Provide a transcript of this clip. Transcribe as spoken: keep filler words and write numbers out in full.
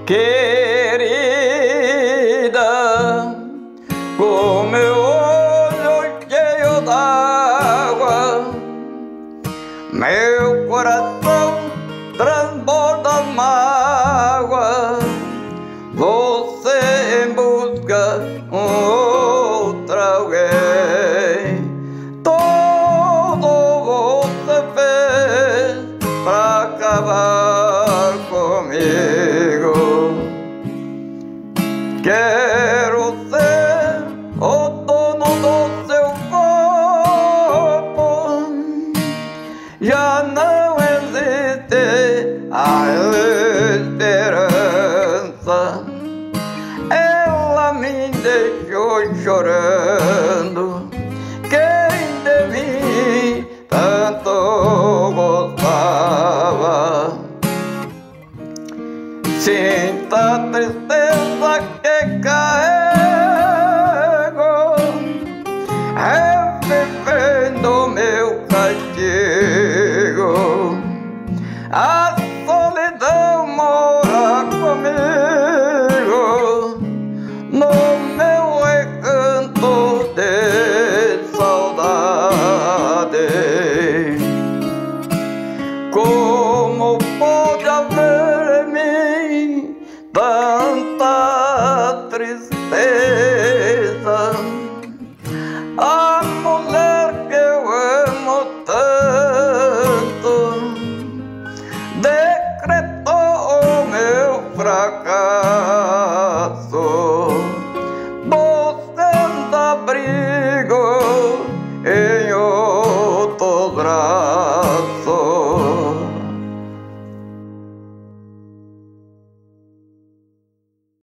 Querida, com meu olho cheio d'água, meu coração transborda mágoa, você em busca outra alguém. Todo você fez pra acabar comigo. Quero ser o dono do seu corpo. Já não existe a esperança. Ela me deixou chorando. Quem de mim tanto gostava. Sinta tristeza